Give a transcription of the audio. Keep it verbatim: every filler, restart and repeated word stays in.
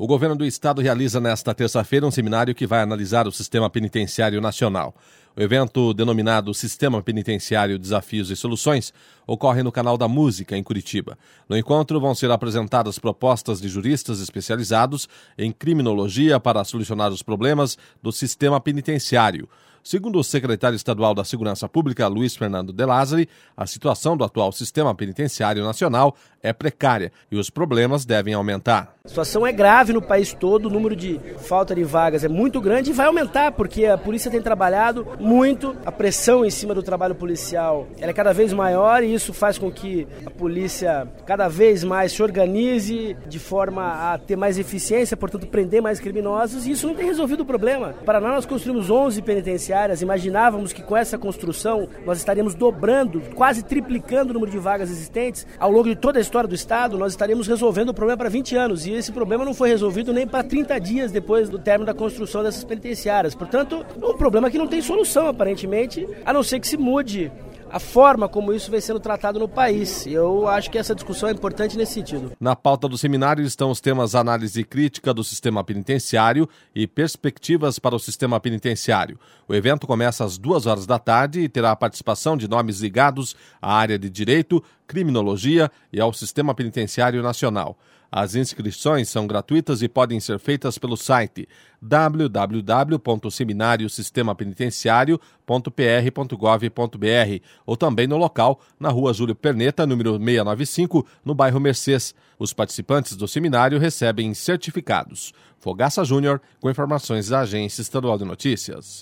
O governo do estado realiza nesta terça-feira um seminário que vai analisar o sistema penitenciário nacional. O evento, denominado Sistema Penitenciário Desafios e Soluções, ocorre no Canal da Música, em Curitiba. No encontro vão ser apresentadas propostas de juristas especializados em criminologia para solucionar os problemas do sistema penitenciário. Segundo o secretário estadual da Segurança Pública, Luiz Fernando De Lázari, a situação do atual sistema penitenciário nacional é precária e os problemas devem aumentar. A situação é grave no país todo, o número de falta de vagas é muito grande e vai aumentar porque a polícia tem trabalhado muito, a pressão em cima do trabalho policial ela é cada vez maior e isso faz com que a polícia cada vez mais se organize de forma a ter mais eficiência, portanto prender mais criminosos, e isso não tem resolvido o problema. Para nós, nós construímos onze penitenciárias, imaginávamos que com essa construção nós estaríamos dobrando, quase triplicando o número de vagas existentes ao longo de toda a história do estado, nós estaríamos resolvendo o problema para vinte anos, e esse problema não foi resolvido nem para trinta dias depois do término da construção dessas penitenciárias. Portanto, é um problema que não tem solução, aparentemente, a não ser que se mude a forma como isso vem sendo tratado no país. Eu acho que essa discussão é importante nesse sentido. Na pauta do seminário estão os temas análise crítica do sistema penitenciário e perspectivas para o sistema penitenciário. O evento começa às duas horas da tarde e terá a participação de nomes ligados à área de direito, criminologia e ao sistema penitenciário nacional. As inscrições são gratuitas e podem ser feitas pelo site w w w ponto seminário sistema penitenciário ponto p r ponto gov ponto b r ou também no local, na rua Júlio Perneta, número seiscentos e noventa e cinco, no bairro Mercês. Os participantes do seminário recebem certificados. Fogaça Júnior, com informações da Agência Estadual de Notícias.